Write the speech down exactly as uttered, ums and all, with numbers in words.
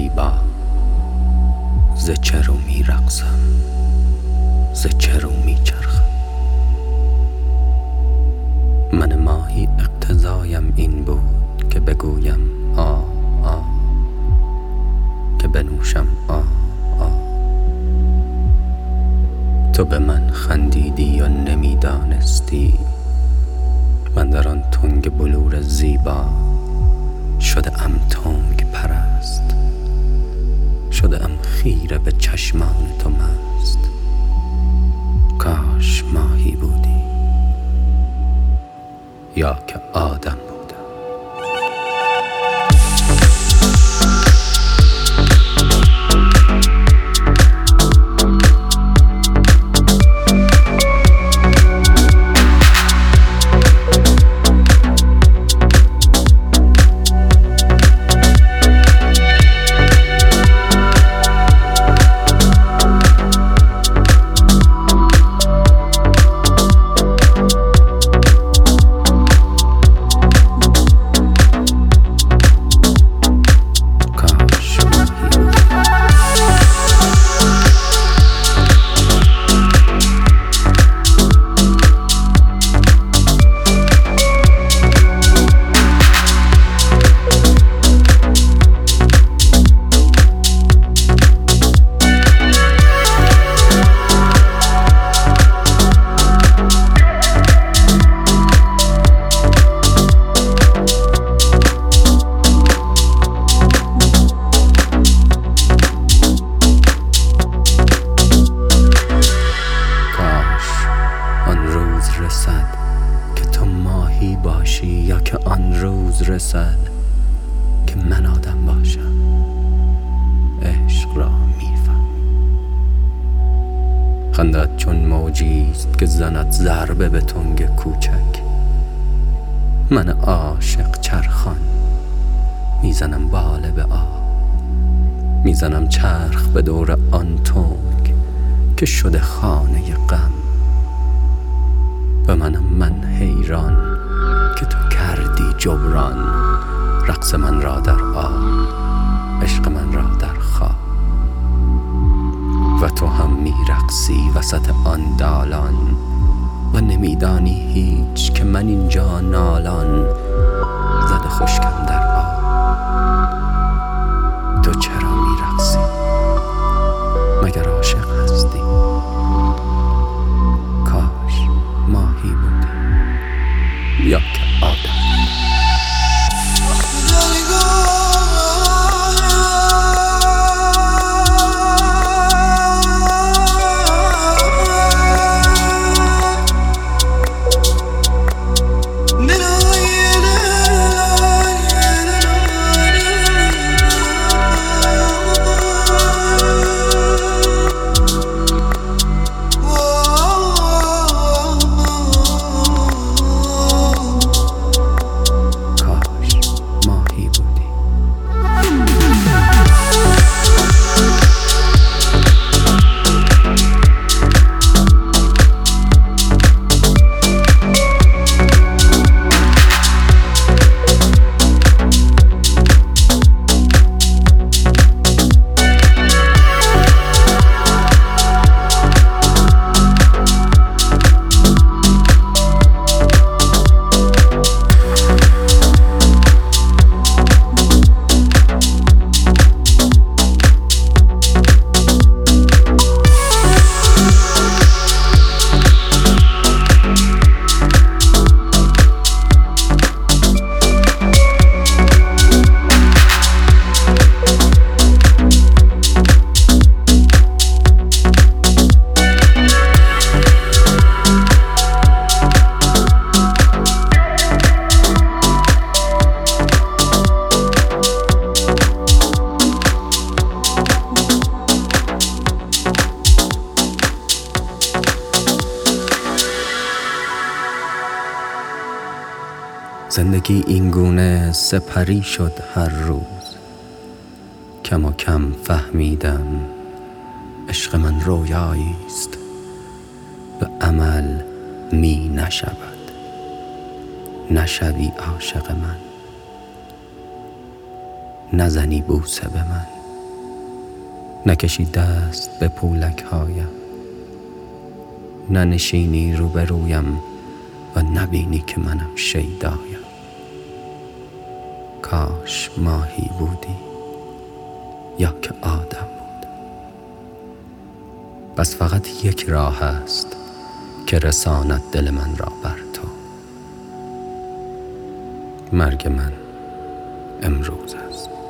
زیبا، ز چه رو می رقصم، ز چه رو می چرخم. من ماهی اقتضایم این بود که بگویم آه آه، که بنوشم آه آه. تو به من خندیدی و نمیدانستی من در آن تنگ بلور زیبا شده ام تنگ پرست، شده ام خیره به چشمان تو مست. کاش ماهی بودی یا که آدم بودم. رسد که تو ماهی باشی یا که آن روز رسد که من آدم باشم. عشق را میفهم. خندت چون موجیست که زند ضربه به تنگ کوچک. من عاشق چرخان میزنم باله به آب، میزنم چرخ به دور آن تنگ که شده خانه غم. و منم من حیران که تو کردی جبران رقص من را در آب، عشق من را در خواب. و تو هم میرقصی وسط آن دالان و نمیدانی هیچ که من اینجا نالان زده خشکم در آب. تو چرا میرقصی؟ مگر عاشق هستی؟ کاش ماهی بودی یا که آدم. زندگی این گونه سپری شد هر روز. کم و کم فهمیدم عشق من رویایی است و عمل می نشود. نشوی عاشق من، نزنی بوسه به من. نکشی دست به پولک هایم، ننشینی روبرویم و نبینی که منم شیدایم. کاش ماهی بودی یا که آدم بود. بس فقط یک راه است که رساند دل من را بر تو. مرگ من امروز است.